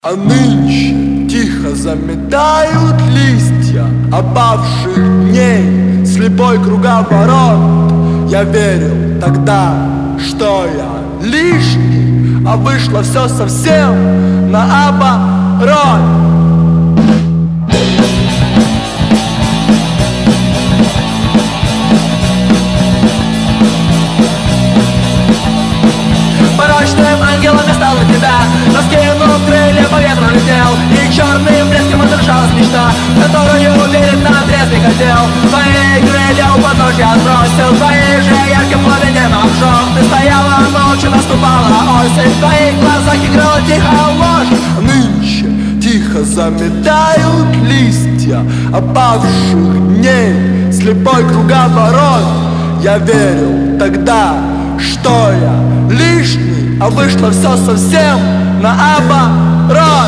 А нынче тихо заметают листья опавших дней, слепой круговорот. Я верил тогда, что я лишний, а вышло все совсем наоборот. Порочным ангелом я стал на тебя, раскинув крылья по ветру летел, и черным блеском отражалась мечта, которую верить наотрез не хотел. Твои крылья у подножья отбросил, твои же ярким пламенем обжег. Ты стояла молча, наступала осень, в твоих глазах играла тихая ложь. Нынче тихо заметают листья опавших дней, слепой круговорот. Я верил тогда, что я лишний, а вышло все совсем наоборот.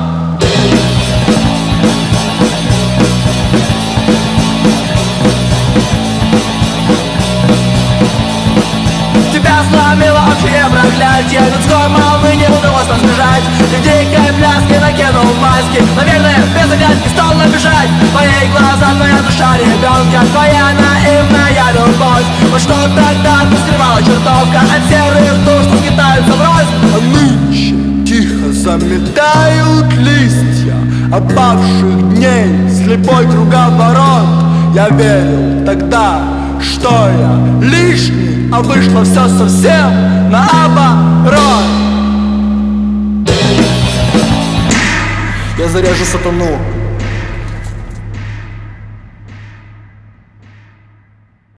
Тебя сломило общее проклятие, людской молвы не удалось нам сбежать. Ты в дикой пляске накинул маски, наверное, без оглядки стал набежать. Твои глаза, твоя душа ребенка, твоя наивная любовь. Вот что тогда ты скрывала чертовка от серых душ, что скитаются врозь. А нынче тихо заметают листья опавших дней, слепой круговорот. Я верил тогда, что я лишний, а вышло все совсем наоборот. Я заряжу сатану